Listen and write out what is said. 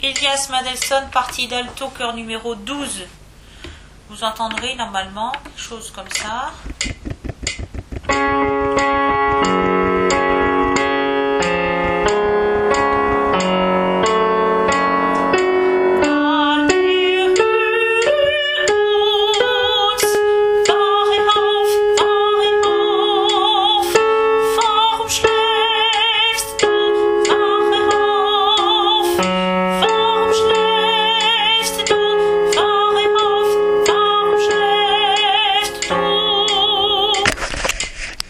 Elias Mandelson, partie d'alto, chœur numéro 12. Vous entendrez normalement quelque chose comme ça.